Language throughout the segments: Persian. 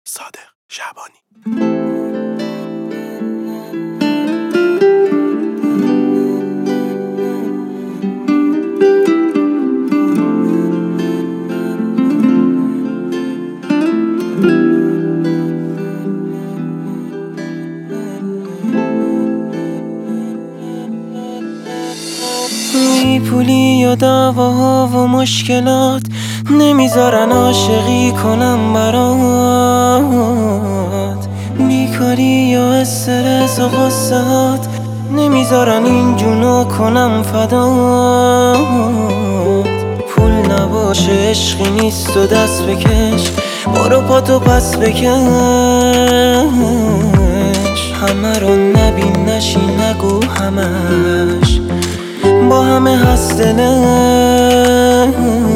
صادق شعبانی. پولی و دعواها و مشکلات نمیذارن عاشقی کنم برات، بیکاری و استرس و غصهات نمیذارن این جونو کنم فدات. پول نباشه عشقی نیست و دست بکش، برو پاتو پس بکش، همه رو نبین نشی نگو همش با همه هست دلش.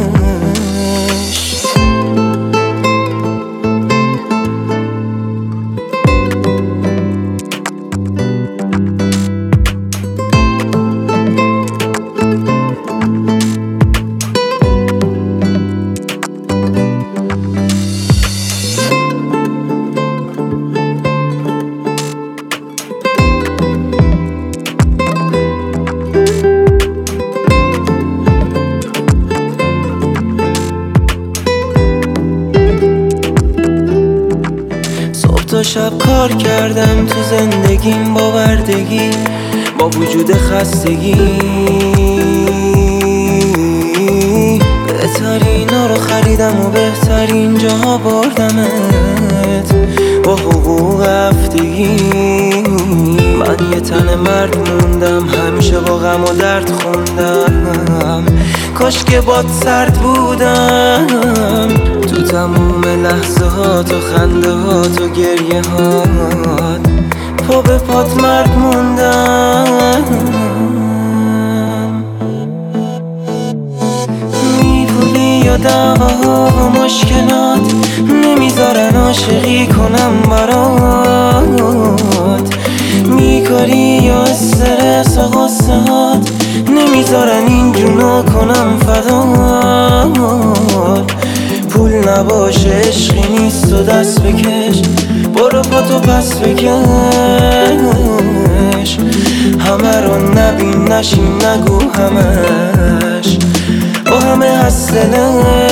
تا شب کار کردم تو زندگیم با بردگی، با وجود خستگی، بهترینا رو خریدم و بهترین جاها بردمت با حقوق هفتگی. من یه تن مرد موندم، همیشه با غم و درد خوندم، کاش که باد سرد بودم تو تموم لحظه هات و خنده هات و گریه هات، پا به پات مرد موندم. میپولی و دعواها و مشکلات نمیذارن عاشقی کنم برات، میکاری و استرس و غصهات نمیذارن این جونو کنم فدات. پول نباشه عشقی نیست و دست بکش، برو پاتو پس بکش، همه رو نبین نشین نگو همش با همه هست دلش.